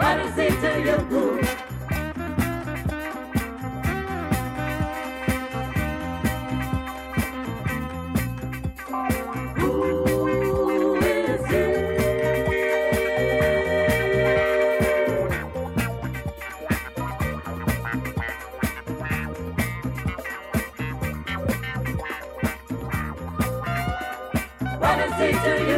What is he to you? Who is he? What is he to you?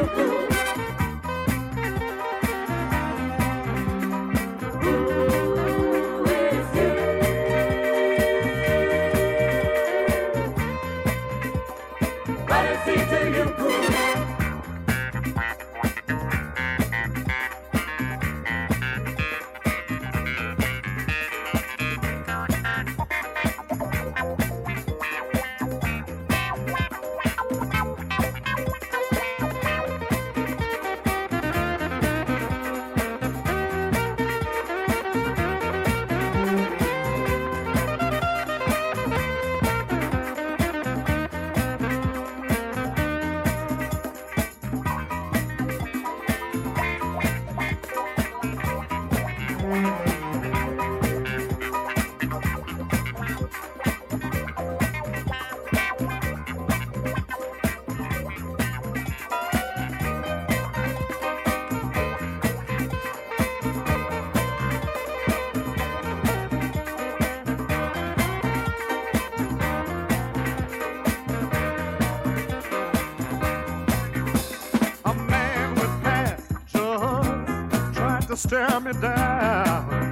Stare me down.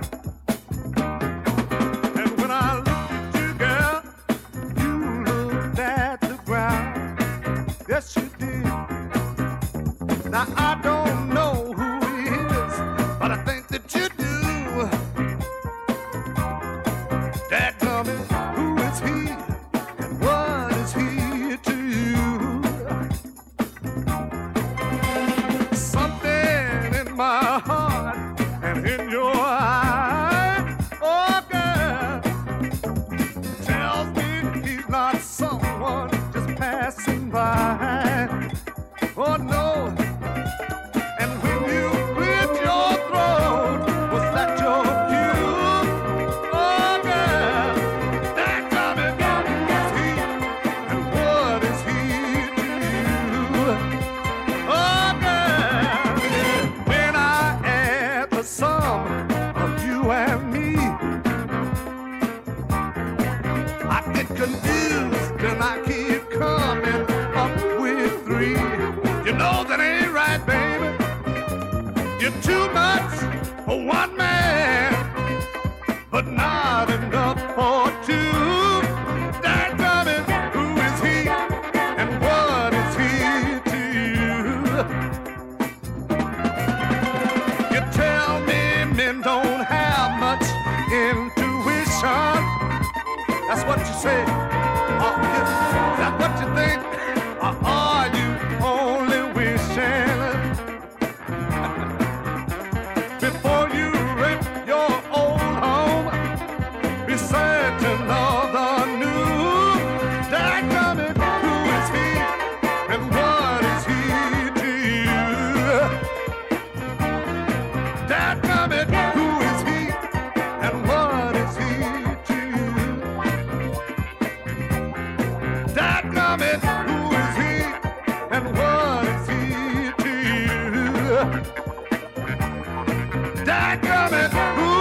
And when I looked at you, girl, you looked at the ground. Yes, you did. Now I don't know who he is, but I think that you do. Dadgummit, who is he? And what is he to you? Something in my heart and in your eye, oh girl, tells me he's not someone just passing by. Oh no. And when you cleared your throat, was that your cue? Oh girl, that coming is he, and what is he to you? Oh girl, when I add the sum of you and me, I get confused and I keep coming up with three. You know that ain't right, baby. You're too much for one man, but not enough for two. Dadgummit, who is he, and what is he to you? You tell me men don't have much intuition. That's what you say. Is that what you think? Or are you only wishing? Before you rent your old home, be certain of the new. Dadgummit, who is he, and what is he to you? Dadgummit, who is he, and what is he to you? Dadgummit, who is he, and what is he to you? Dadgummit, who